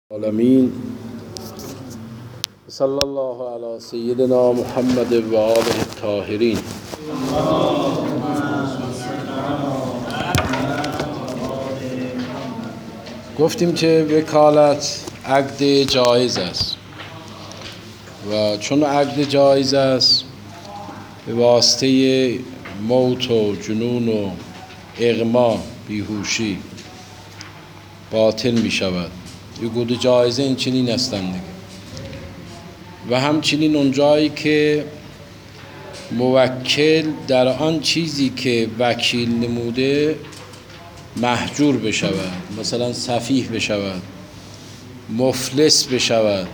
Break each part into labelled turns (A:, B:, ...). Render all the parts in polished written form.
A: العالمین صلی الله علی سیدنا محمد و آله الطاهرین. گفتیم که وکالت عقد جایز است و چون عقد جایز است به واسطه موت و جنون و اغما بیهوشی باطل می شود. یه جایزه این چنین هستند دیگه. و همچنین اونجایی که موکل در آن چیزی که وکیل نموده محجور بشود، مثلا سفیه بشود، مفلس بشود،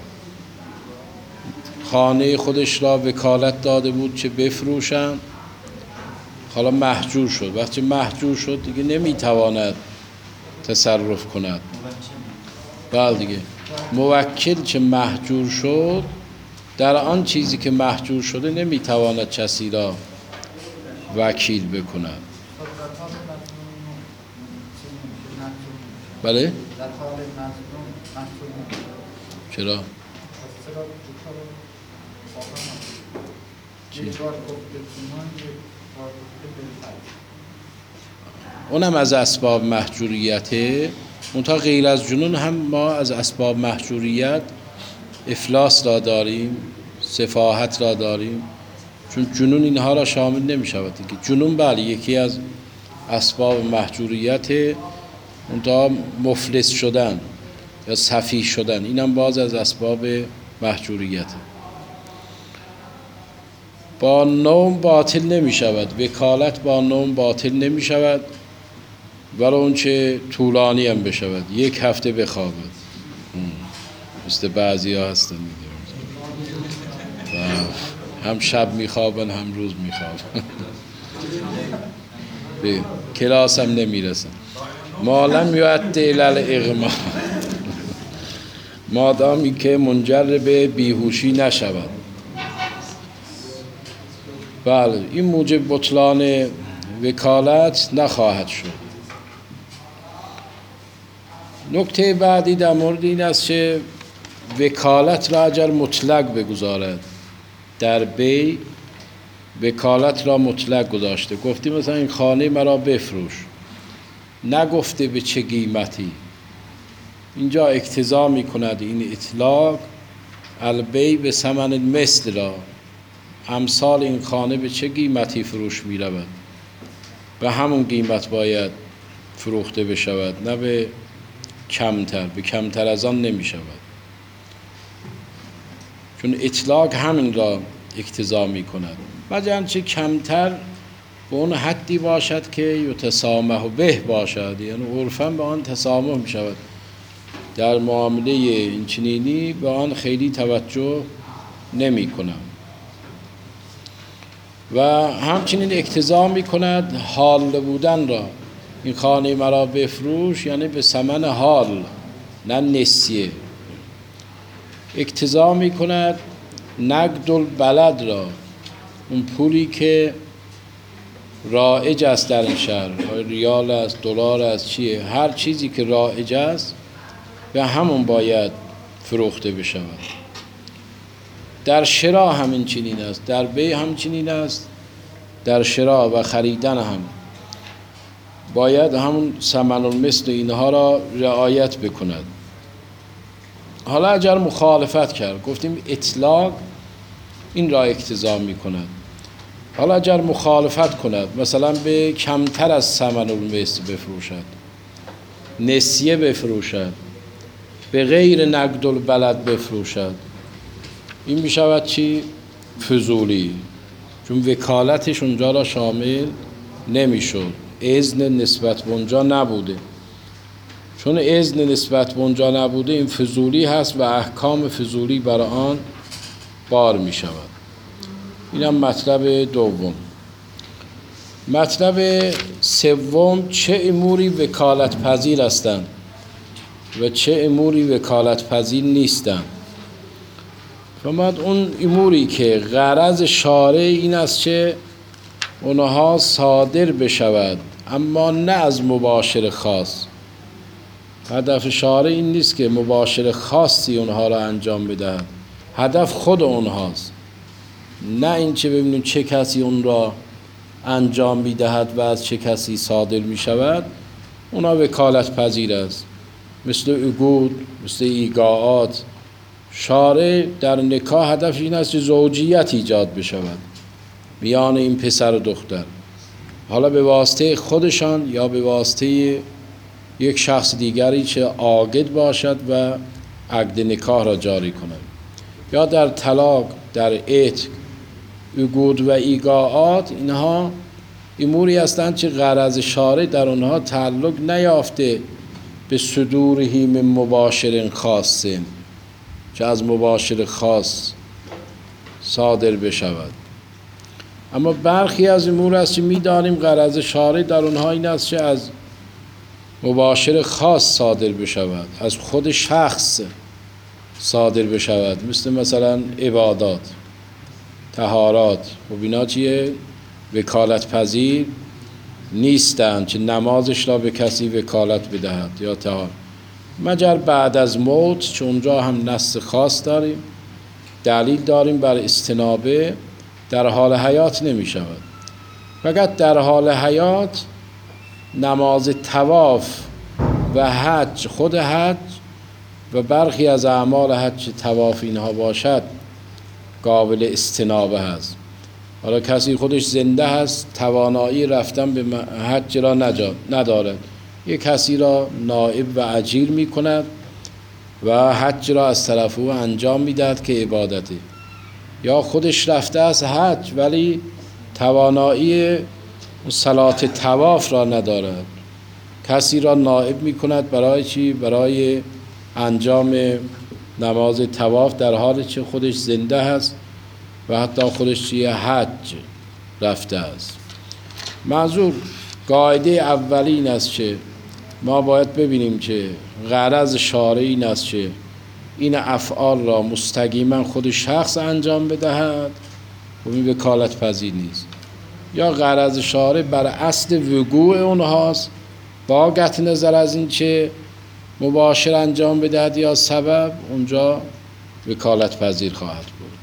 A: خانه خودش را وکالت داده بود که بفروشن، حالا محجور شد. وقتی محجور شد دیگه نمیتواند تصرف کند. بله دیگه، موکل که محجور شد در آن چیزی که محجور شده نمیتواند کسی را وکیل بکند. بله؟ چرا؟ چی؟ اونم از اسباب محجوریته. منتها غیر از جنون هم ما از اسباب محجوریت افلاس را داریم، سفاهت را داریم، چون جنون اینها را شامل نمی شود دیگه. جنون بله یکی از اسباب محجوریت، منتها مفلس شدن یا سفیه شدن اینم باز از اسباب محجوریت. با نوم باطل نمی شود، وکالت با نوم باطل نمی شود، ولی اون چه طولانی هم بشود، یک هفته بخوابد، مثل بعضی ها هستن هم شب میخوابن هم روز میخوابن به کلاس هم نمیرسن. مالم یؤدی الی الاغما، مادامی که منجر به بیهوشی نشود. بله، این موجب بطلان وکالت نخواهد شد. نکته بعدی در مورد این است که وکالت را اگر مطلق بگذارد، در بی وکالت را مطلق گذاشته، گفتی مثلا این خانه مرا بفروش، نگفته به چه قیمتی. اینجا اقتضا می کند این اطلاق البی به ثمن مثل را، امثال این خانه به چه قیمتی فروش می رود، به همون قیمت باید فروخته بشود، نه به کمتر. به کمتر از آن نمی شود، چون اطلاق همین را اقتضا می کند. مگر چه کمتر به اون حدی باشد که یتسامح به باشد، یعنی عرفاً به آن تسامح می شود. در معامله این چنینی به آن خیلی توجه نمی کنم. و همچنین اقتضا می کند حال بودن را، این خانه مرا بفروش یعنی به ثمن حال نه نسیه. اقتضا می کند نقد البلد را، اون پولی که رایج است در این شهر، ریال است، دلار است، چیه، هر چیزی که رایج است به همون باید فروخته بشود. در شرا همین چنین است، در بیع هم چنین است، در شرا و خریدن هم باید همون ثمن المثل اینها را رعایت بکند. حالا اگر مخالفت کرد، گفتیم اطلاق این را اقتضا می کند. حالا اگر مخالفت کند، مثلا به کمتر از ثمن المثل بفروشد، نسیه بفروشد، به غیر نقد البلد بفروشد، این می شود چی؟ فضولی، چون وکالتش اونجا را شامل نمی شد، اذن نسبت به اونجا نبوده. چون اذن نسبت به اونجا نبوده این فضولی هست و احکام فضولی برای آن بار می شود. این هم مطلب دوم. مطلب سوم، چه اموری وکالت پذیر هستند و چه اموری وکالت پذیر نیستند. فرمود اون اموری که غرض شارع این است که اونها صادر بشود، اما نه از مباشر خاص، هدف شارع این نیست که مباشر خاصی اونها را انجام بدهد، هدف خود اونهاست، نه این چه ببینیم چه کسی اون را انجام میدهد و از چه کسی صادر می شود. اونا وکالت پذیر است، مثل عقود، مثل ایقاعات. شارع در نکاح هدف این است که زوجیت ایجاد بشود میان این پسر و دختر، حالا به واسطه خودشان یا به واسطه یک شخص دیگری چه عاقد باشد و عقد نکاح را جاری کند. یا در طلاق، در عتق، عقود و ایقاعات، اینها اموری هستند که غرض شارع در آنها تعلق نیافته به صدورهی من مباشر خاص، که از مباشر خاص صادر بشود. اما برخی از امور است که می‌دانیم غرض شارع در آنها این است که از مباشر خاص صادر بشود، از خود شخص صادر بشود، مثلا عبادات، طهارات. و اینا چیه؟ وکالت پذیر نیستند که نمازش را به کسی وکالت بدهد یا طهارت، مگر بعد از موت، چون اونجا هم نص خاص داریم، دلیل داریم بر استنابه. در حال حیات نمی شود. فقط در حال حیات نماز طواف و حج، خود حج و برخی از اعمال حج، طواف اینها باشد، قابل استنابه هست. حالا کسی خودش زنده هست، توانایی رفتن به حج را ندارد، یک کسی را نائب و اجیر می کند و حج را از طرف او انجام می دهد که عبادته. یا خودش رفته است حج ولی توانایی صلات طواف را ندارد، کسی را نائب می کند برای چی؟ برای انجام نماز طواف، در حالی که خودش زنده است و حتی خودش چیه؟ حج رفته است. منظور قاعده اولی این است که ما باید ببینیم که غرض شارع این است که این افعال را مستقیما خود شخص انجام بدهد و این وکالت پذیر نیست. یا غرض شارع بر اصل وقوع اونهاست، با قطع نظر از این که مباشر انجام بدهد یا سبب، اونجا وکالت پذیر خواهد بود.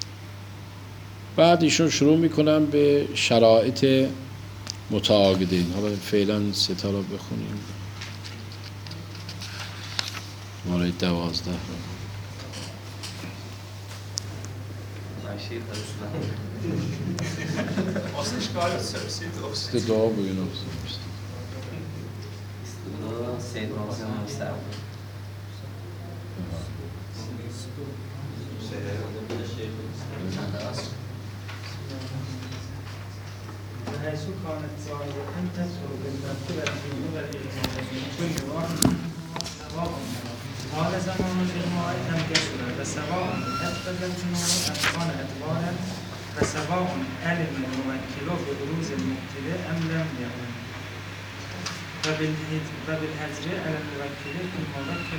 A: بعد ایشون شروع میکنم به شرایط متعاقدین. حالا فعلا ستا را بخونیم. مورد 12 استدعا بگین
B: حيث كانت زائدة تسهل بالمرتبة والإجماع من كل واحد سواء قال زمان الإجماع أم كسر، فسواء أثبت الجنون أم كان أدبارا، فسواء علم الموكل ببروز المبتدئ أم لم يعلم، وبالهجر على الموكل في المذكر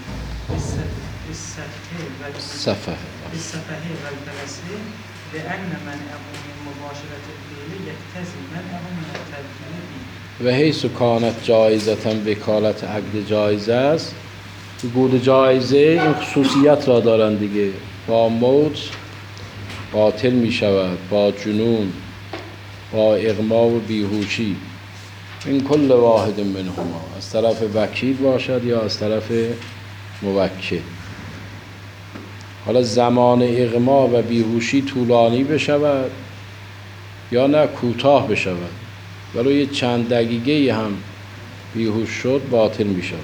B: بالسفه والفلسفه، لأن منعه من مباشرة الفعل يقتضي منعه من التركيب.
A: و حیث کانت جایزتاً وکالت عقد جایزه است. عقود جایزه این خصوصیت را دارند دیگه، با موت باطل می شود، با جنون، با اغما و بیهوشی. این کل واحد منهما، از طرف وکیل باشد یا از طرف موکل. حالا زمان اغما و بیهوشی طولانی بشود یا نه کوتاه بشود، برای چند دقیقه هم بیهوش شد باطل می شود.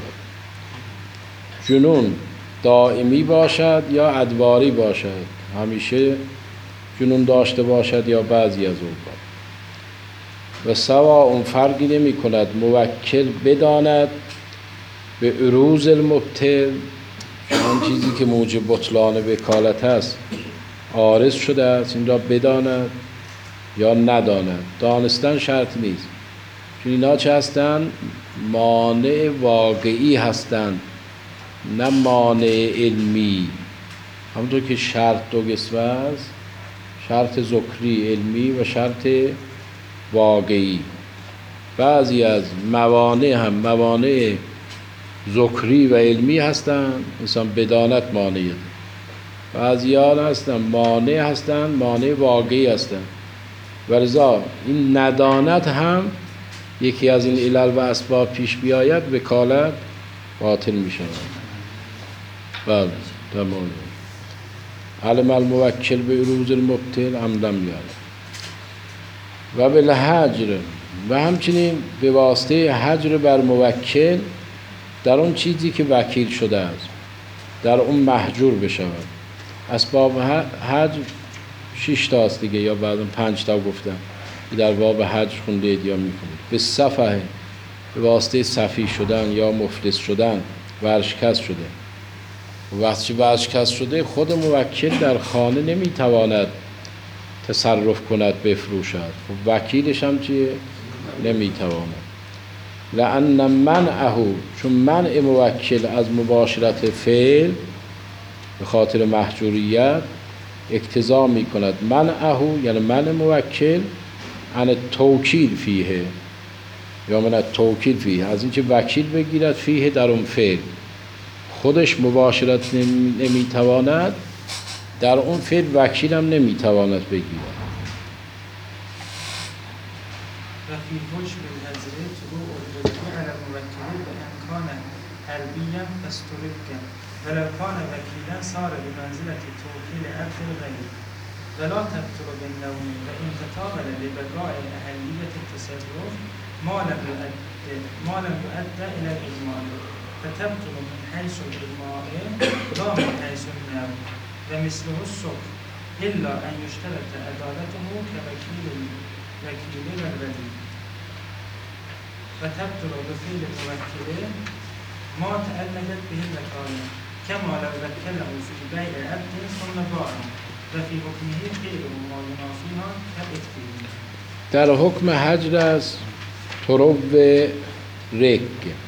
A: جنون دائمی باشد یا ادواری باشد، همیشه جنون داشته باشد یا بعضی از اوقات. و سوا اون فرقی نمی کند موکل بداند به عروض المبطل، آن چیزی که موجب بطلان وکالت است عارض شده است، این را بداند یا نداند. دانستن شرط نیست، چون اینا چه هستند؟ مانع واقعی هستند، نه مانع علمی. همونطور که شرط دو قسمه است، شرط ذکری علمی و شرط واقعی. بعضی از موانع هم موانع ذکری و علمی هستن، انسان بدانت مانعیه. بعضیان هستن مانع هستن، مانع واقعی هستن. ولذا این ندانت هم یکی از این علل و اسباب پیش بیاید، وکالت باطل می شود. بله تمام. علم الموکل به عروض المبطل ام لم یعلم. و بالحجر، و همچنین به واسطه حجر بر موکل در اون چیزی که وکیل شده است در اون محجور بشود. اسباب حجر 6 تاست دیگه، یا بعضا 5 تا گفتم در باب حجر خونده اید یا میخونید. به صفحه، به واسطه صفی شدن یا مفلس شدن، ورشکست شده. وقتی ورشکست شده خود موکل در خانه نمیتواند تصرف کند بفروشد، خب وکیلش هم چیه؟ نمیتواند. لأن منعه، چون منع موکل از مباشرت فعل به خاطر محجوریت اقتضا می کند منعه، یعنی منع موکل عن توکیل فیه، یا من توکیل فیه، از اینکه وکیل بگیرد فیه در اون فعل. خودش مباشرت نمیتواند، در اون فعل وکیل هم نمیتواند بگیرد.
B: و فی حکم الحجر طلوع الرجوع علی الموکل بامکان حربیا فاسترک ولو کان وکیلا صار بمنزلة توکیل عبد الغیر ولا تبطل بالنوم وان تطابق لبقاء اهلیة التصرف ما لم يؤدى الى الاجماع فتبطل من حيث الاجماع لا من حيث النوم ومثله الصبح الا ان يشترط عدالته كوكيل والولي وتبطل بفعل الموكل ما تعلقت به الوكالة كما لو وكله في بيع عبد ثم باعه وفي حكمه غير ما ينافيها كالإتفاق.
A: در حکم حجر است طرو رک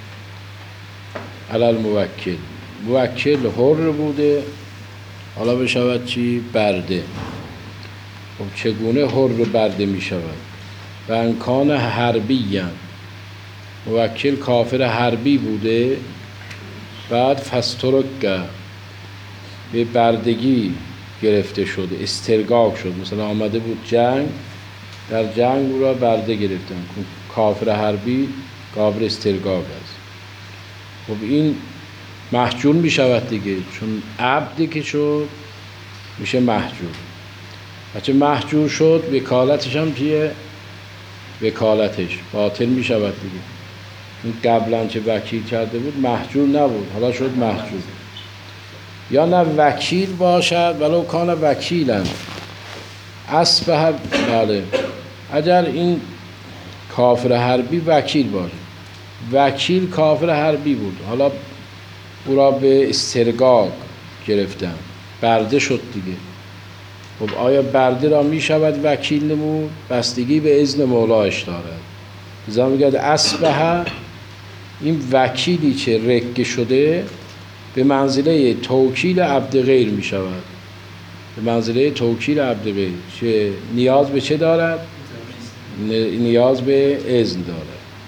A: علی الموکل، موکل حر بوده حالا بشود چی؟ برده. خب چگونه حر برده می شود؟ و امکان حربی هم. موکل کافر حربی بوده، بعد فسترک به بردگی گرفته شده، استرگاق شد. مثلا آمده بود جنگ، در جنگ او را برده گرفتن. کافر حربی قابل استرگاق است. خب این محجور می شود دیگه، چون عبدی که شد میشه محجور. بچه محجور شد وکالتش هم چیه؟ وکالتش باطل می شود دیگه. این قبلا چه وکیل کرده بود محجور نبود، حالا شد محجور. یا نه وکیل باشد ولو کان وکیلا اصبح، بله اگر این کافر حربی وکیل باشه، وکیل کافر حربی بود، حالا او را به استرگاق گرفتن، برده شد دیگه. خب آیا برده را می شود وکیل نمود؟ بستگی به اذن مولایش دارد. لذا میگه اصبح، این وکیلی که رک شده به منزله توکیل عبد غیر می شود، به منزله توکیل عبد غیر. چه نیاز به چه دارد؟ نیاز به اذن دارد.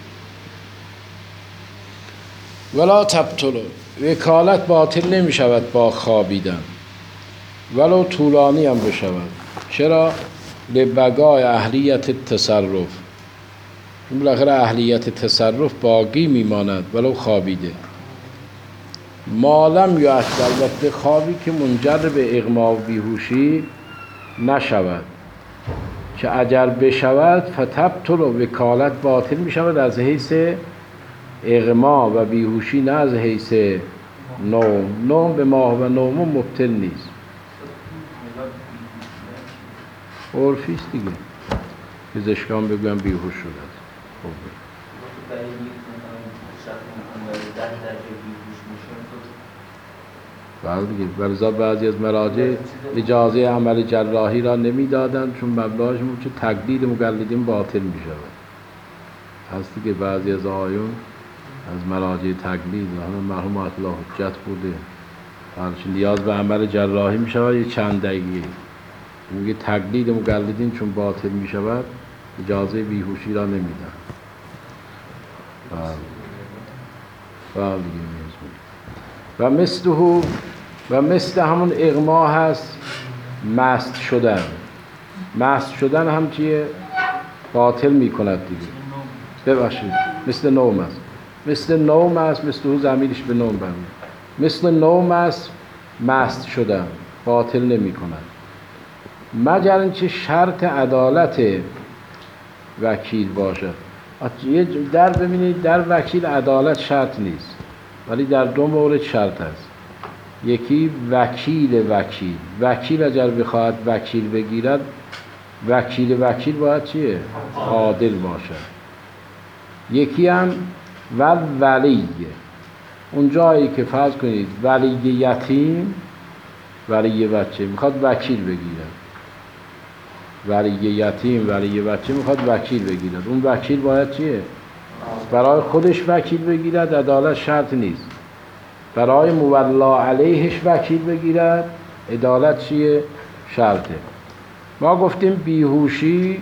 A: ولا تبطل، وکالت باطل نمی شود با خوابیدن ولو طولانی هم بشود. چرا؟ لبقای اهلیت التصرف، بالاخره اهلیت تصرف باقی میماند ولو خوابیده. مالم یا البته خوابی که منجر به اغما و بیهوشی نشود، که اگر بشود فتبطل و وکالت باطل می شود از حیث اغما و بیهوشی، نه از حیث نوم. نوم به ماه و نوم مبطل نیست، عرفیست دیگه. پزشکان بگویم بیهوش شده. بله دیگه. ولذا بعضی از مراجع اجازه عمل جراحی را نمیدادند، چون مبلغش بود که تقلید مقلدین باطل می شود. هست دیگه بعضی از آیون از مراجع تقلید، همه مرحوم آیت الله حجت بوده، هرچی نیاز به عمل جراحی می شود یه چند دقیقه میگه تقلید مقلدین چون باطل می شود اجازه بیهوشی را نمیدن. و مثله و مثل همون اغما هست مست شدن. مست شدن هم چیه؟ باطل میکند دیگه. ببخشید مثل نوم است. مثل نوم است، مثل او ضمیرش به نوم برمیاد. مثل نوم است مست شدن، باطل نمی کند مگر اینکه شرط عدالت وکیل باشد. در ببینید در وکیل عدالت شرط نیست، ولی در دو مورد شرط است. یکی وکیل اگر بخواهد وکیل بگیرد، وکیل باید چیه؟ عادل باشد. یکی هم ولی، اون جایی که فرض کنید ولی یتیم، ولی بچه میخواد وکیل بگیرد، ولی یتیم ولی بچه میخواد وکیل بگیرد، اون وکیل باید چیه؟ برای خودش وکیل بگیرد، عدالت شرط نیست. برای مولا علیهش وکیل بگیرد، عدالت چیه؟ شرطه. ما گفتیم بیهوشی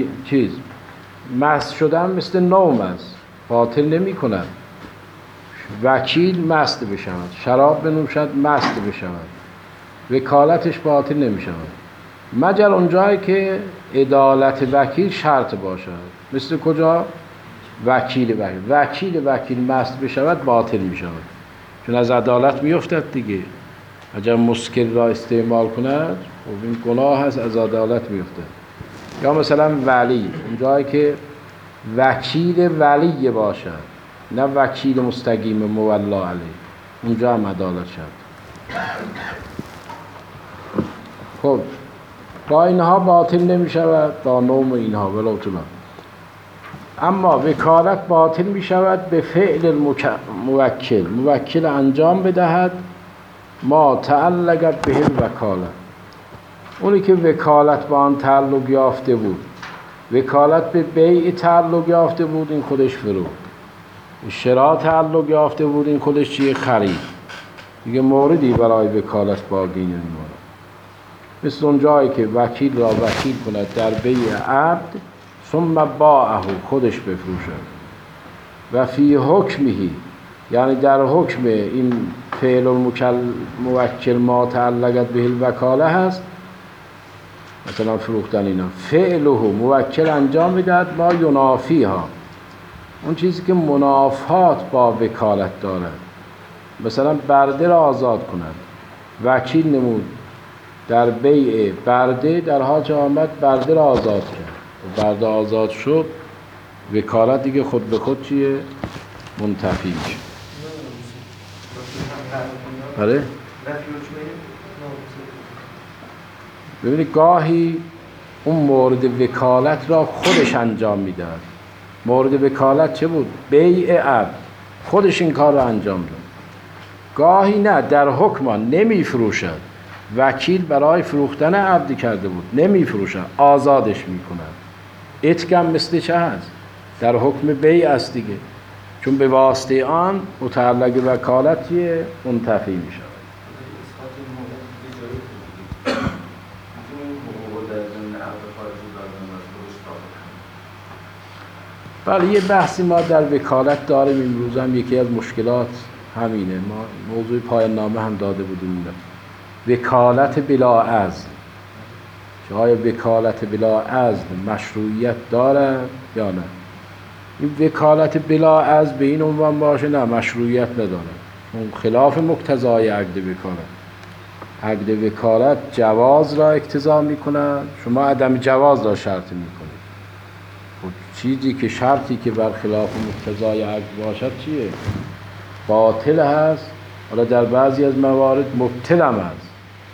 A: مست شدن مثل نوم است، باطل نمی کند. وکیل مست بشود، شراب بنوشد مست بشود، وکالتش باطل نمی شود مگر اونجایی که عدالت وکیل شرط باشد. مثل کجا؟ وکیل مست بشود باطل می شود، چون از عدالت می افتد دیگه. اگر مسکر را استعمال کند خب این گناه هست، از عدالت می افتد. یا مثلا ولی، اونجایی که وکیل ولی باشد، نه وکیل مستقیم مولا علیه، اونجا هم عدالت شد. خب با اینها باطل نمی شود، با نوم اینها ولو طلا. اما وکالت باطل می شود به فعل موکل انجام بدهد ما تعلقت به وکالت، اونی که وکالت با آن تعلق یافته بود، وکالت به بیع تعلق یافته بود، این خودش فروخت. شراء تعلق یافته بود، این خودش چیه؟ خرید. دیگه موردی برای وکالت باقی نمیمونه. مثل اون جایی که وکیل را وکیل کند در بیع عبد ثم باعه، خودش بفروشد. و فی حکمهی، یعنی در حکم این فعل موکل ما تعلقت به الوکاله هست، مثلا فروختن اینا، فعله موکل انجام میدهد ما ینافی ها، اون چیزی که منافات با وکالت دارد. مثلا برده را آزاد کند، وکیل نمود در بیع برده، در حال که آمد برده را آزاد کرد و برده آزاد شد، وکالت دیگه خود به خود چیه؟ منتفی میشه. بله؟ ببینید گاهی اون مورد وکالت را خودش انجام میدهد. مورد وکالت چه بود؟ بیع عبد، خودش این کار را انجام داد. گاهی نه، در حکم نمی فروشد، وکیل برای فروختن عبد کرده بود، نمی فروشد، آزادش می کند. اتکم مثل چه هست؟ در حکم بیع است دیگه، چون به واسطه آن متعلق وکالتیه منتفی می شود. بله یه بحثی ما در وکالت داریم امروز هم، یکی از مشکلات همینه. ما موضوع پایان نامه هم داده بودیم، وکالت بلا اذن. آیا وکالت بلا اذن مشروعیت داره یا نه؟ این وکالت بلا اذن به این عنوان باشه نه، مشروعیت نداره، اون خلاف مقتضای عقد وکالت. عقد وکالت جواز را اقتضا میکنه، شما عدم جواز را شرط میکنید. چیزی که شرطی که برخلاف مقتضای عقد باشد چیه؟ باطل هست، حالا در بعضی از موارد مبطل هم هست.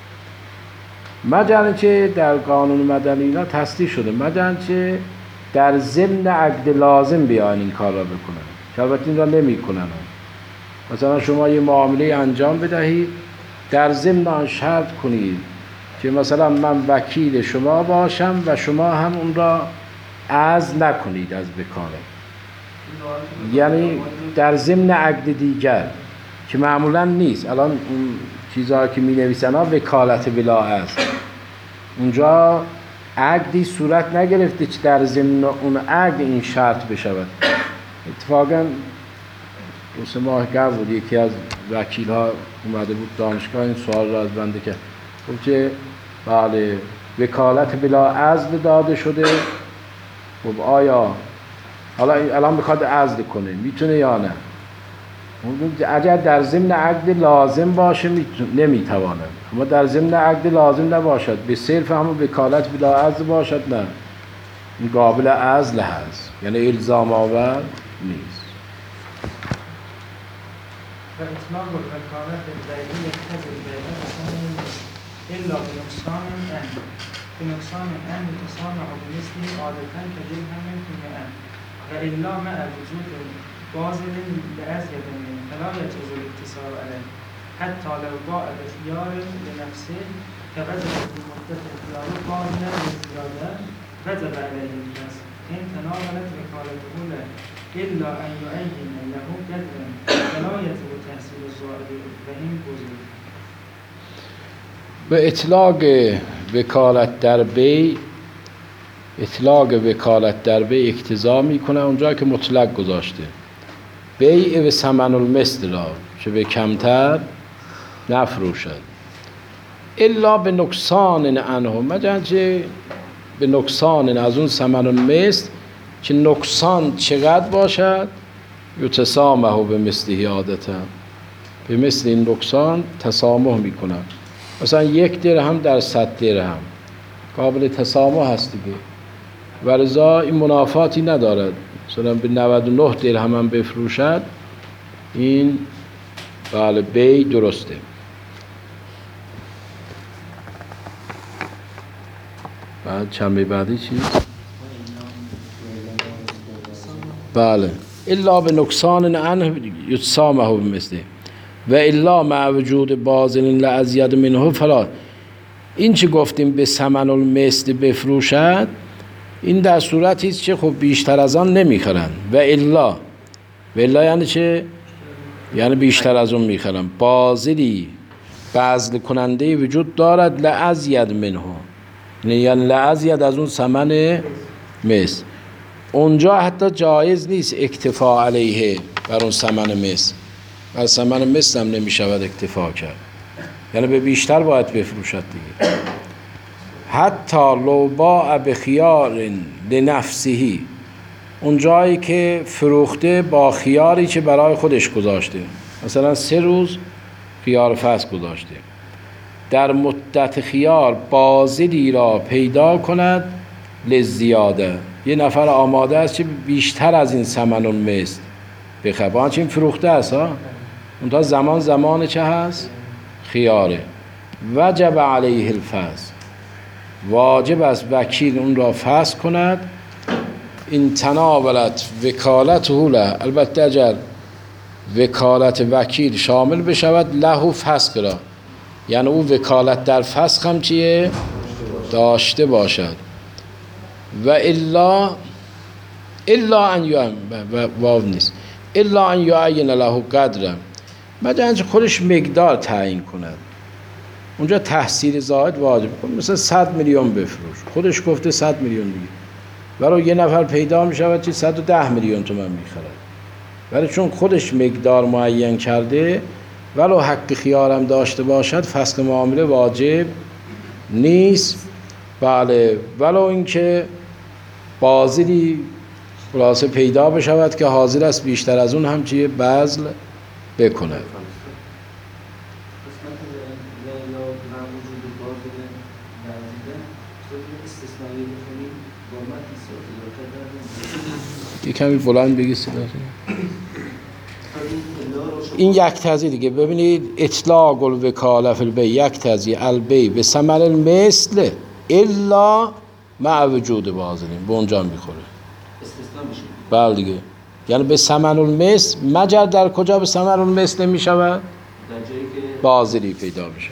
A: مگر اینکه در قانون مدنی اینا تصریح شده، مگر اینکه در ضمن عقد لازم بیان این کار را بکنن، که البته این را نمی کنن. مثلا شما یه معامله انجام بدهید، در ضمن آن شرط کنید که مثلا من وکیل شما باشم و شما هم اون را عزل نکنید از وکالت، یعنی در ضمن عقد دیگر که معمولا نیست. الان اون چیزهایی که می نویسن ها وکالت بلا است، اونجا عقدی صورت نگرفته که در ضمن اون عقد این شرط بشود. اتفاقا 2-3 ماه قبل بود یکی از وکیل ها اومده بود دانشگاه این سوال را از بنده کرد، گفت که بله وکالت بلا عزل داده شده، خب آیا حالا الان میخواد عزل کنه میتونه یا نه؟ اگر در ضمن عقد لازم باشه نمیتواند، اما در ضمن عقد لازم نباشد، به صرف همون وکالت بلا عزل باشد نه، این قابل عزل هست، یعنی الزام آور نیست.
B: فإطلاق الوكالة البيعية يقتضي البيع إلا بنقصان أن يتصانع بمثله عادة كدرهم في مئة وإلا مع وجود باطل لأزيد منه فلا يجوز الاقتصار عليه حتى لو باع بخيار لنفسه كبدل في مدة الخيار قابلا للزيادة وجب عليه الكسب إن تناولت وكالته له إلا أن يعين له قدرا فلا يجوز تحصيل الزائد وإن بزرگ.
A: به اطلاق وکالت در بیع، اطلاق وکالت در بیع اقتضا میکنه اونجا که مطلق گذاشته بیع به ثمن المثل را چه به کمتر نفروشد الا به نقصان عنه، مگر چه به نقصان از اون ثمن المثل که نقصان چقدر باشد، یتسامح به مثله عادتا، به مثل این نقصان تسامح میکنن، مثلا 1 درهم در 100 درهم قابل تسامح هست دیگه، ولذا این منافاتی ندارد، مثلا به 99 درهم هم بفروشد این بله بیع درسته. بعد چند بعدی چی؟ بله الا به نقصان عنه یتسامح بمثله و الا مع وجود باطل لازید منه فلا. این چه گفتیم به ثمن المثل بفروشد، این در صورتی است که خب بیشتر از آن نمیخرن، و الا یعنی چه؟ یعنی بیشتر از اون میخرن، باطلی بذل کننده وجود دارد لازید منه، یعنی لازید از اون ثمن مثل، اونجا حتی جایز نیست اکتفا علیه بر اون ثمن مثل، از ثمن مثل هم نمیشود اکتفا کرد، یعنی به بیشتر باید بفروشد دیگه. حتی لو باع بخیار لنفسه، اون جایی که فروخته با خیاری که برای خودش گذاشته، مثلا 3 روز خیار فصل گذاشته، در مدت خیار بازدی را پیدا کند لزیاده، یه نفر آماده است که بیشتر از این ثمن مثل بخره، با این فروخته است ها، اونتا زمان چه هست؟ خیاره. وجب علیه الفسخ، واجب است وکیل اون را فسخ کند. این تناولت وکالت له، البته اگر وکالت وکیل شامل بشود له فسخ را، یعنی او وکالت در فسخ هم چیه؟ داشته باشد. و الا ان واو نیست، الا ان یعین له قدر، مگر اینکه خودش مقدار تعیین کند، اونجا تحصیل زائد واجب کنه، مثلا 100 میلیون بفروش، خودش گفته 100 میلیون دیگه، ولی یه نفر پیدا میشود که 110 میلیون تومان میخرد، ولی چون خودش مقدار معین کرده ولو حق خیارم داشته باشد فسخ معامله واجب نیست. بله ولو اینکه بازدی خلاصه پیدا بشود که حاضر است بیشتر از اون هم چیه بذل بکنه. یه کمی بلند بگی صدا. این یک تضییع دیگه، ببینید اطلاق الوکاله فی البیع یک تضییع البیع به ثمن المثل الا مع وجود باطلین، به اونجا میخوره استثناء میشه. بله دیگه، یعنی به ثمن المثل مگر در کجا به ثمن المثل میشود؟ در جایی که باطلی پیدا بشه.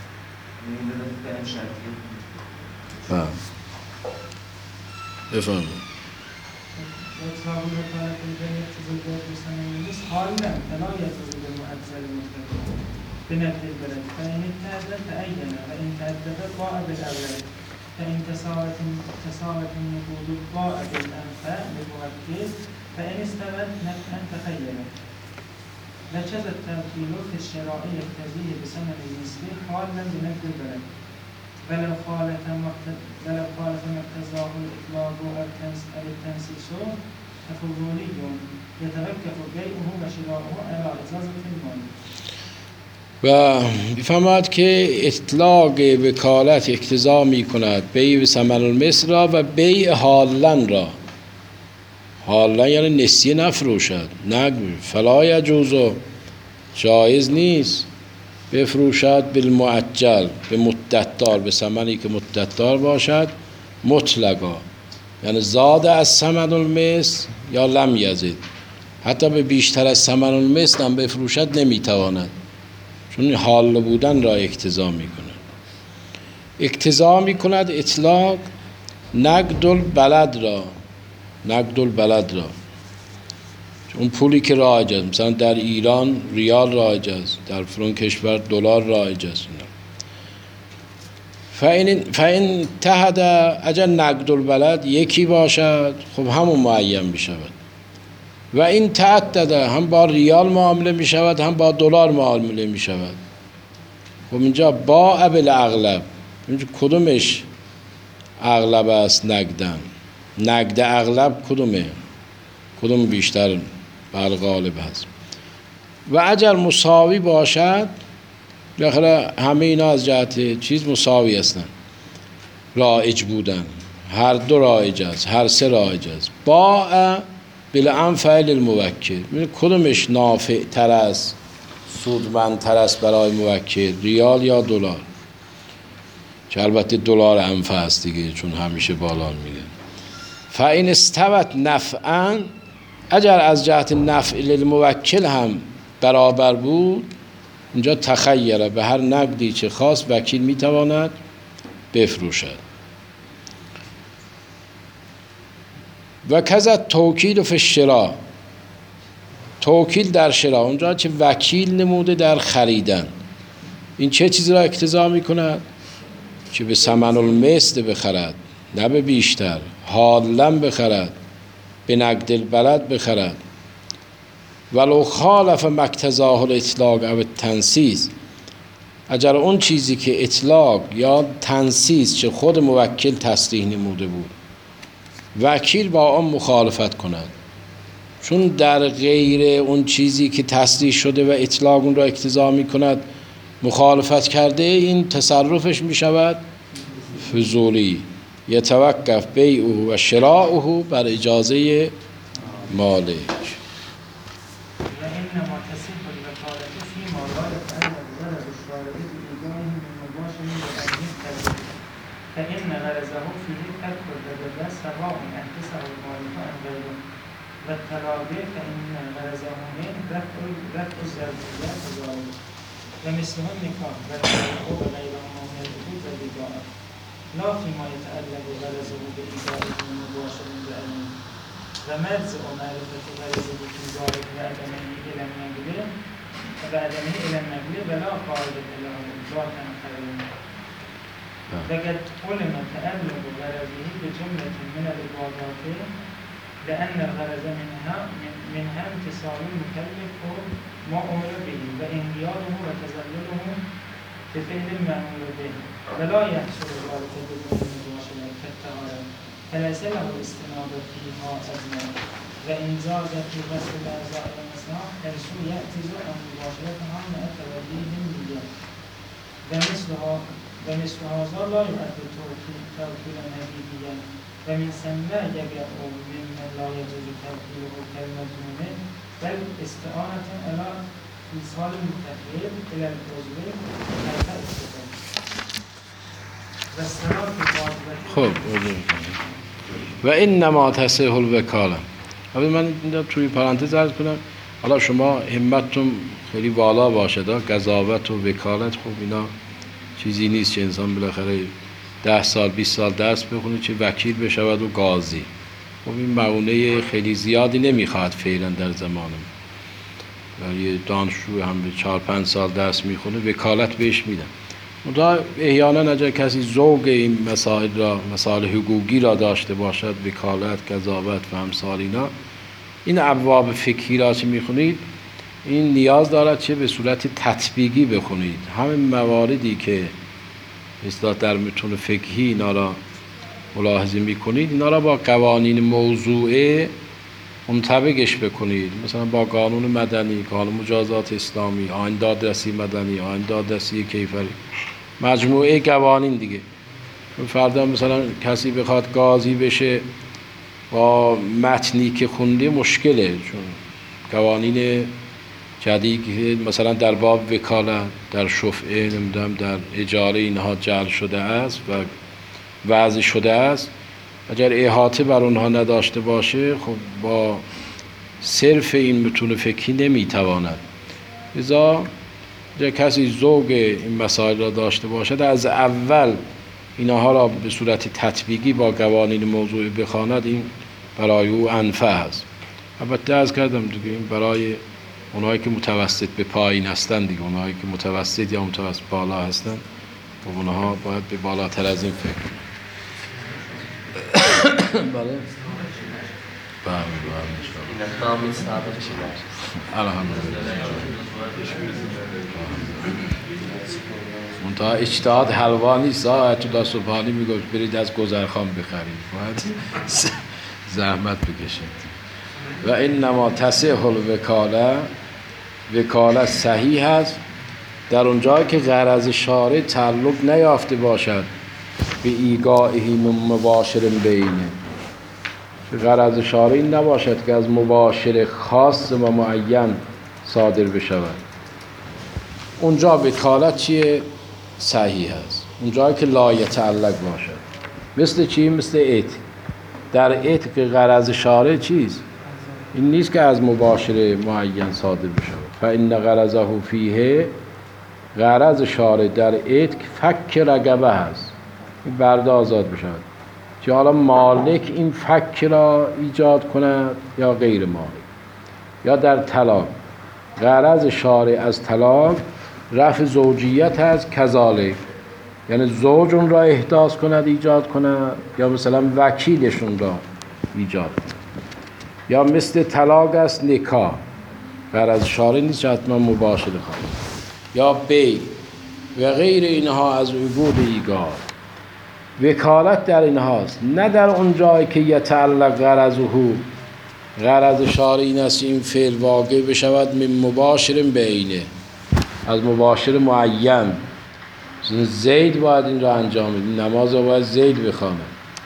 A: بفرمایید.
B: اطلاق الوکالة فی البیع یقتضی به ثمن المثل حالا فلا یجوز بالمؤجل المطلق بنقد البلد فإن ابتعد تعین وإن تعدد باع بالأول فإن تساوت النقود باع بالأنفع للمؤجل فإن استوت نفعا تخيل. لكذا التوكيل في الشراء يقتضيه بثمن المثل حالا بنقد البلد ولو خالف ما اقتضاه الإطلاق أو التنسيس ففضولي يتوقف بيعه وشراؤه على إجازة المالك.
A: و می‌فهمد که اطلاق وکالت اقتضا می‌کند بیع ثمن المثل را و بیع حالا را. حالا یعنی نسیه نفروشد، نقد فلا یجوز، جایز نیست بفروشد بالمؤجل، به مدت دار، به ثمنی که مدت دار باشد، مطلقا، یعنی زاد از ثمن المثل یا لم یزد، حتی به بیشتر از ثمن المثل هم بفروشد نمیتواند، چون حال بودن را اقتضا میکند. اقتضا میکند اطلاق نقد البلد را، نقد البلد را، اون پولی که رایج است، مثلا در ایران ریال رایج است، در فلان کشور دلار رایج است. فإن تحت اگر نقد البلد یکی باشد خب همون معین می شود و این تعدد هم با ریال معامله می شود هم با دلار معامله می شود. خب اینجا با بالاغلب، اینجا کدومش اغلب است؟ نقدن. نقد اغلب کدومه؟ کدوم بیشتر بر غالب هست؟ و اگر مساوی باشد، بالاخره همه اینا از جهت چیز مساوی هستند، رایج بودن، هر دو رایج است، هر سه رایج است. با بالانفع للموکل، کدومش نافع تر است، سودمند تر است برای موکل، ریال یا دلار؟ که البته دلار انفع است دیگه، چون همیشه بالا میره. فإن استوت نفعا، اگر از جهت نفع للموکل هم برابر بود، اینجا تخیره، به هر نقدی چه خاص وکیل میتواند بفروشد. و کذا توکیل فی الشراء، توکیل در شراء، اونجا چه وکیل نموده در خریدن، این چه چیزی را اقتضا میکند؟ که به ثمن المثل بخرد، نه به بیشتر، حالا بخرد، به نقد البلد بخرد. ولو خالف مقتضاه الاطلاق او التنسیس، اگر اون چیزی که اطلاق یا تنسیس چه خود موکل تصریح نموده بود، وکیل با آن مخالفت کند، چون در غیر اون چیزی که تصریح شده و اطلاق اون را اقتضا می کند مخالفت کرده، این تصرفش می شود فضولی. یتوقف بیعه و شراؤه بر اجازه مالک.
B: فإن غرزه فيه ترك الربا سواء أنكسه المالك أم غيره والتراضي فإن غرزه منه رفع الزوجية كذلك ومثله النكاح والبيع وغيره من العقود والبضاعة لا فيما يتعلق غرزه بإيجابه المباشر بعلمه ومرجع معرفة غرزه في ذلك بعدمه إلى النقل ولا قاعدة له ذاتا خيرا. وقد علم تألق غرزه بجملة من العبادات لأن الغرض منها امتثال المكلف ما أمر به وانقياده وتذلله بفعل المأمور به ولا يحصل ذلك بدون مباشرة كالطهارة فليس له استناد فيها أجمع وإن زاد في غسل الأعضاء والمصنع حيث يعتز عن مباشرتها مع توليه النية ومثل هذا لا يؤد توكيلا حقيقيا ومن ثم يقع ممن لا يجوز توكيله كالمجنون بل استعانة على إيصال المتخيل إلى العضو حتى استفاد.
A: خب و انما تصح الوکاله. حالا من توی پرانتز عرض کنم، حالا شما همتتون خیلی بالا باشه، قضاوت و وکالت خب اینا چیزی نیست که انسان بالاخره 10 سال 20 سال درس بخونه چه وکیل بشود و قاضی. خب این معونه خیلی زیادی نمیخواد فعلا در زمان ولی دانشجو هم به 4-5 سال درس میخونه وکالت بهش میدن. منتها احیانا اگر کسی ذوق این مسائل را، مسائل حقوقی را داشته باشد، وکالت، قضاوت و امثال اینا، این ابواب فقهی را که میخونید این نیاز دارد چه به صورت تطبیقی بخونید. همین مواردی که اصلاح در متون فقهی اینا را ملاحظه میکنید، اینا را با قوانین موضوعه منطبقش بکنید. مثلا با قانون مدنی، قانون مجازات اسلامی، آیین دادرسی مدنی، آیین دادرسی کیفری، مجموعه قوانین دیگه. فردا مثلا کسی بخواد قاضی بشه با متنی که خونده مشکله، چون قوانین جدید مثلا در باب وکالت، در شفعه، نمیدونم در اجاره اینها جعل شده است و وضع شده است، اگر احاطه بر اونها نداشته باشه خب با صرف این متون فقهی نمیتواند. لذا اگر کسی ذوق این مسائل را داشته باشد از اول اینها را به صورت تطبیقی با قوانین موضوعی بخواند، این برای او انفع است. البته عرض کردم دیگه این برای اونایی که متوسط به پایین هستن دیگه، اونایی که متوسط یا متوسط بالا هستن و اونها باید به بالاتر از این فکر. بله منتها اجتهاد حلوا نیست. آیت‌الله سبحانی میگفت برید از گذرخان بخرید، باید زحمت بکشید. و انما تصح الوکاله، وکالت صحیح است در اونجایی که غرض شارع تعلق نیافته باشد به ایقاعه مباشر بینه، غرض شارع این نباشد که از مباشر خاص و معین صادر بشود. اونجا وکالت چیه؟ صحیح است. اونجایی که لا یتعلق باشد. مثل چی؟ مثل عتق. در عتق غرض شارع چیست؟ این نیست که از مباشر معین صادر بشود. فإن غرضه فیه، غرض شارع در عتق فک رقبه هست، این برده آزاد بشود. که حالا مالک این فک را ایجاد کند یا غیر مالک. یا در طلاق، غرض شارع از طلاق رفع زوجیت هست کذالک، یعنی زوج اون را احداث کند، ایجاد کند، یا مثلا وکیلشون را ایجاد کند. یا مثل طلاق است نکاح، غرض شارع نیست حتما مباشر خواهد. یا بی و غیر اینها از عبود ایگار. وکالت در اینهاست، نه در اون جایی که یتعلق غرضه، غرض شارع این است این فعل واقع بشود من مباشر بینه، از مباشر معین. زید باید این را انجام بده، نماز را باید زید بخواند.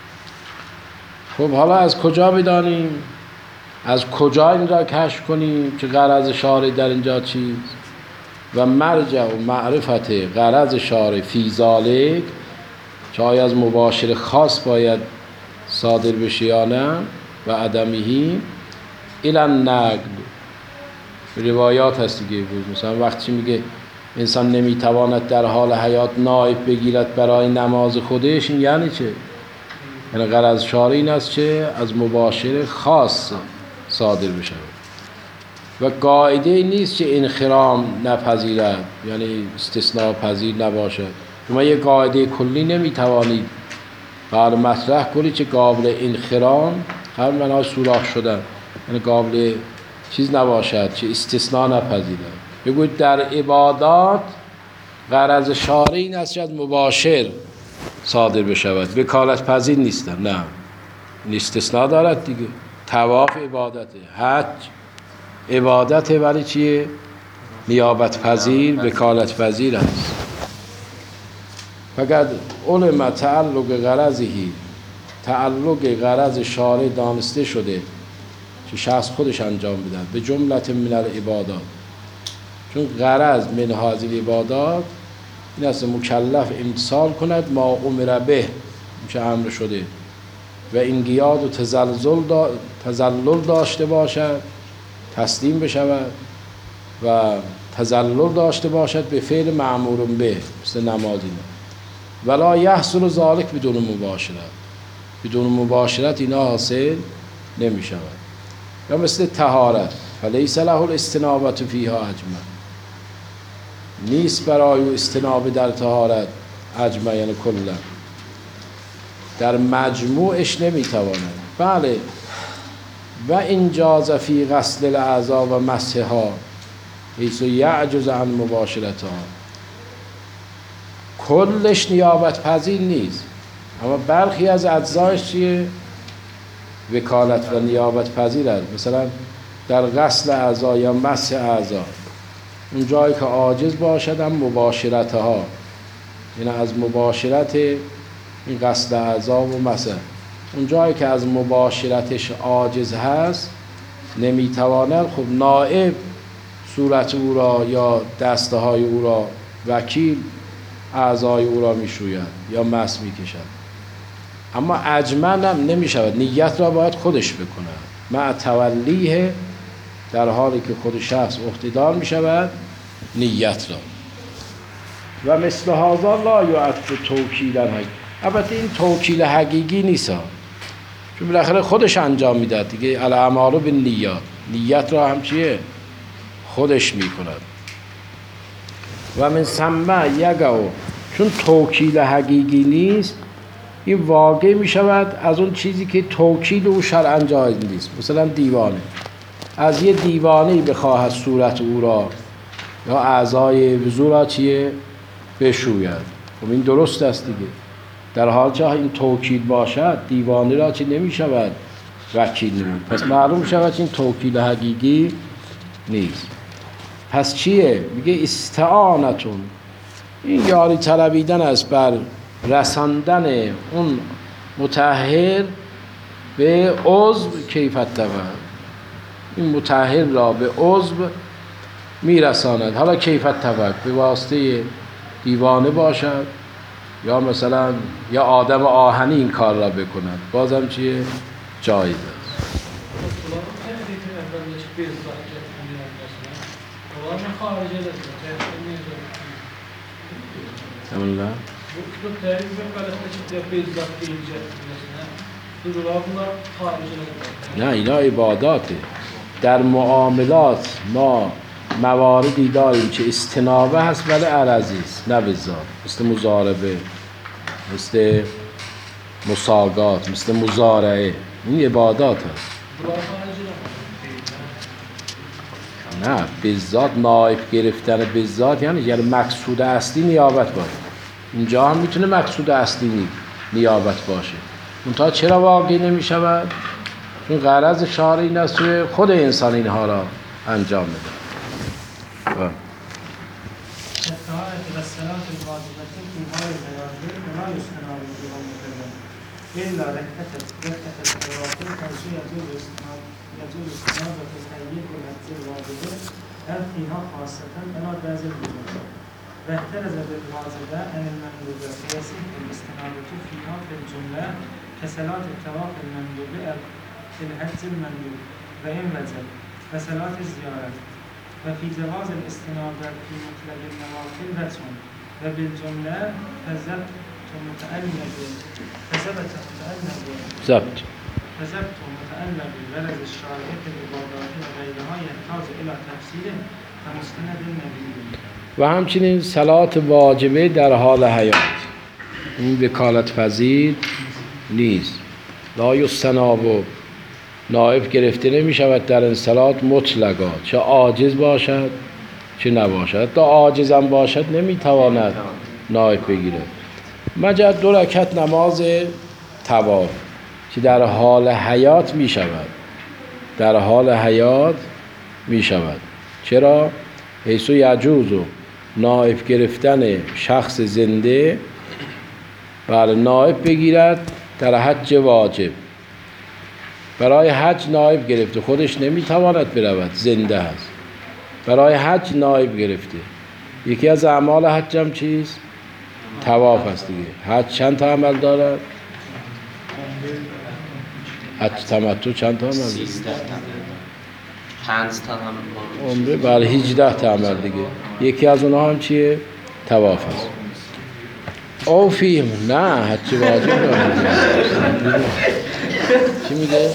A: خب حالا از کجا بدانیم؟ از کجا این را کشف کنیم که غرض شارع در اینجا چیست؟ و مرجع و معرفت غرض شارع فی ذالک، چه آیا از مباشر خاص باید صادر بشه یا نه، و عدمهی الی النقل. روایات هست دیگه بود، مثلا وقتی میگه انسان نمیتواند در حال حیات نائب بگیرد برای نماز خودش، این یعنی چه؟ یعنی غرض شارع این است چه؟ از مباشر خاص صادر بشه. و قاعده نیست که انخرام نپذیرد، یعنی استثناء پذیر نباشد. شما یه قاعده کلی نمیتوانید بر مطرح کنید که قابل انخرام، هر منهای سوراخ شدن، یعنی قابل چیز نباشد که استثناء نپذیرد. بگوید در عبادات غرض شارع این است که از مباشر صادر بشود، وکالت پذیر نیستن. نه، این استثناء دارد دیگه. طواف عبادته، حج عبادته، ولی چیه؟ نیابت پذیر، وکالت پذیر است. فقط علم تعلق غرضهی، تعلق غرض شارع دانسته شده که شخص خودش انجام بده به جملت من العبادات. چون غرض من هذه العبادات این است مکلف امتثال کند ما امر به، میشه امر شده، و انقیاد و تذلل داشته باشد، تسلیم بشود و تذلل داشته باشد به فعل مأمور به، مثل نمازی. ولا یحصل ذلک بدون مباشرت، بدون مباشرت اینا حاصل نمی شود. یا مثل طهارت، فلیس له الاستنابة فیها اجمع، نیست برای استنابه در طهارت اجمع، یعنی کلا در مجموعش نمیتواند. بله، و این جاز فی غسل الاعضاء و مسحها، حیث یعجز عن مباشرتها. کلش نیابت پذیر نیست، اما برخی از اجزایش چیه؟ وکالت و نیابت پذیر است. مثلا در غسل اعضا یا مسح اعضا، اون جایی که عاجز باشد هم مباشرتها، یعنی از مباشرت این غسل اعضا و مسح، اون جایی که از مباشرتش عاجز هست نمیتواند، خب نائب صورت او را یا دسته های او را، وکیل اعضای او را میشوید یا مسح میکشد. اما اجمل هم نمیشود، نیت را باید خودش بکند مع تولیه، در حالی که خود شخص عهده‌دار میشود نیت را. و مثل هذا لا یعد توکیلا حقیقی. البته این توکیل حقیقی نیست، چون بالاخره خودش انجام میده دیگه. الاعمال بالنیات، نیت را هم چیه؟ خودش میکند. و من ثم یقع، چون توکیل حقیقی نیست، این واقع میشود از اون چیزی که توکیل او شرعاً جایز نیست. مثلا دیوانه، از یه دیوانه‌ای بخواهد صورت او را یا اعضای وضو را چیه؟ بشوید. خب این درست است دیگه. در حال که این توکیل باشد، دیوانه را چی نمیشود وکیل نمود. پس معلوم شود این توکیل حقیقی نیست. پس چیه؟ میگه استعانتون، این یاری طلبیدن است بر رساندن اون مطهر به عضو کیفیت دور، این مطهر را به عضو میرساند. حالا کیفیت دور به واسطه دیوانه باشد یا مثلا یا آدم آهنی این کار را بکند، بازم چیه؟ جایز است. Bismillah. نه اینا عباداته. در معاملات ما مواردی داریم که استنابه هست ولی عرضی است، نه بذات، مثل مضاربه، مثل مساقات، مثل مزارعه، این عبادات هست. نه بذات، نائب گرفتن بذات یعنی مقصود اصلی نیابت باشه. اینجا هم میتونه مقصود اصلی نیابت باشه. منتها چرا واقعی نمیشود؟ چون غرض شارع این است که خود انسان اینها را انجام بده.
B: فيها خاصة أنا بازل الوجود واحترز بالواجبة عن المندوبة فيصح الاستنادة فيها في الجملة كصلاة الطواف المندوب في الحج المندوب وإن وجب وصلاة الزيارة. وفي جواز الاستنادة في مطلق النوافل وجه وبالجملة فثبت متألق بغرض الشارع في العبادات وغيرها يحتاج إلى تفصيل كمستند النبي.
A: و همچنین صلات واجبه در حال حیات این وکالت پذیر نیست. لا یستناب، نائب گرفته نمی شود در این صلات مطلقا، چه عاجز باشد چه نباشد. تا عاجز هم باشد نمی تواند نائب بگیرد. مگر 2 رکعت نماز طواف که در حال حیات می شود، در حال حیات می شود. چرا؟ حیث یجوز نائب گرفتن شخص زنده، بله نائب بگیرد در حج واجب. برای حج نائب گرفته، خودش نمیتواند برود، زنده هست، برای حج نائب گرفته. یکی از اعمال حج هم چیست؟ طواف است دیگه. حج چند تا عمل دارد؟ حج تمتع چند تا عمل؟
C: 13 تا. 5 تا هم
A: عمره بله 18 تا عمل دیگه. یکی از اونها هم چیه؟ طواف است. او فیم نه حج واجب دارد. چی میگه؟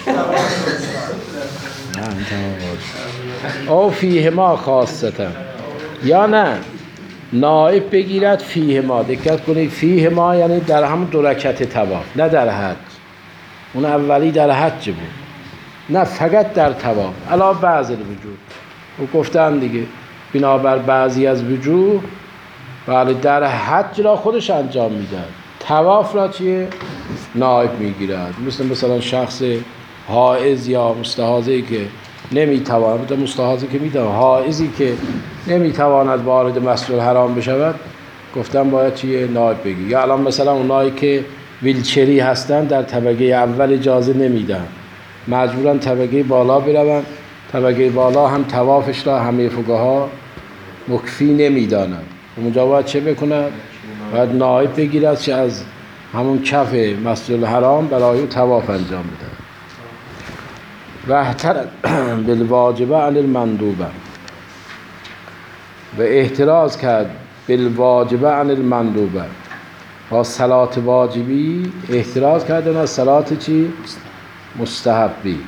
A: او فیه ما خاصتا، یا نه نائب بگیرد فیه ما. دقت کنید فیه ما یعنی در همون 2 رکعت طواف، نه در حج. اون اولی در حج بود، نه فقط در طواف علا بعض الوجود. و گفتن دیگه بنابر بعضی از وجوه بله در حج را خودش انجام میدن، طواف را چیه؟ نائب میگیرد. مثلا شخص حائض یا مستحاضه‌ای که نمیتواند، مستحاضه که میدونم، حائضی که نمیتواند وارد مسجد الحرام بشود، گفتن باید چیه؟ نائب بگیر. یا الان مثلا اونایی که ویلچری هستن در طبقه اول اجازه نمیدن، مجبورن طبقه بالا برون. طبقه بالا هم طوافش را همه فقها مکفی نمیدانند. اونجا باید چه بکنند؟ باید نائب بگیرد که از همون کف مسجد الحرام برای او طواف انجام بده. و احترز بالواجبه عن المندوبه، و احتراز کرد بالواجبه عن المندوبه، با صلات واجبی احتراز کردن از صلات چی؟ مستحبی،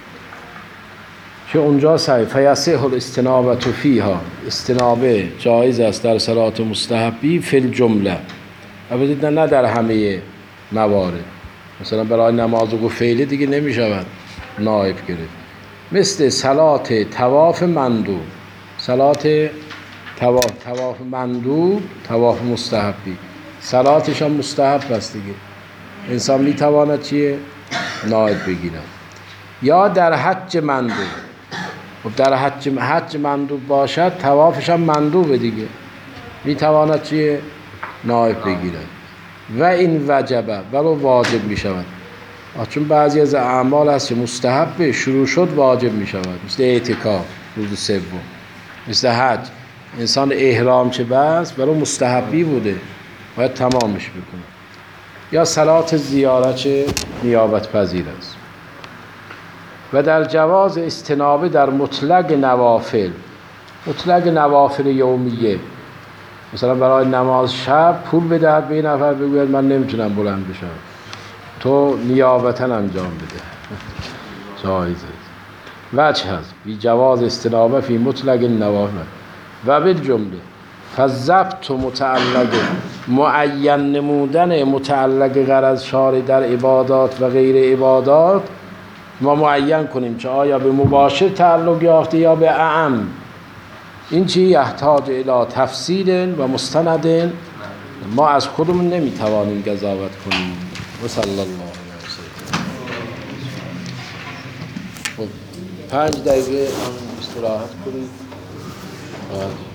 A: که اونجا فیصح الاستنابه فیها، استنابه جایز است در صلات مستحبی فی الجمله، البته نه در همه موارد. مثلا برای نماز و فعله دیگه نمیشود نائب گرفت، مثل صلات طواف مندوب، صلات طواف مندوب، طواف مستحبی، صلاتش هم مستحب است دیگه، انسان میتواند چیه؟ نائب بگیرد. یا در حج مندوب، و در حج مندوب باشد طوافش هم مندوبه دیگه، میتواند چیه؟ نائب بگیرد. و این وجبه، ولو واجب میشود، چون بعضی از اعمال هست که مستحب شروع شد واجب میشود، مثل اعتکاف روز سوم، مثل حج، انسان احرام چه بس ولو مستحبی بوده باید تمامش بکنه. یا صلات زیارت چه نیابت پذیر است. و در جواز استنابه در مطلق نوافل، مطلق نوافل یومیه، مثلا برای نماز شب پول بدهد به این نفر بگوید من نمیتونم بلند بشم، تو نیابتا انجام بده، جایزه. وجه هست بی جواز استنابه فی مطلق نوافل. و بالجمله فالضبط متعلق، معین نمودن متعلق غرض شارع در عبادات و غیر عبادات، ما معین کنیم که آیا به مباشر تعلق یافته یا به اعم، این چی؟ یحتاج الی تفصیل و مستند، ما از خودمون نمیتوانیم قضاوت کنیم. و صلی الله علیه و سلم. 5 دقیقه هم استراحت کنیم.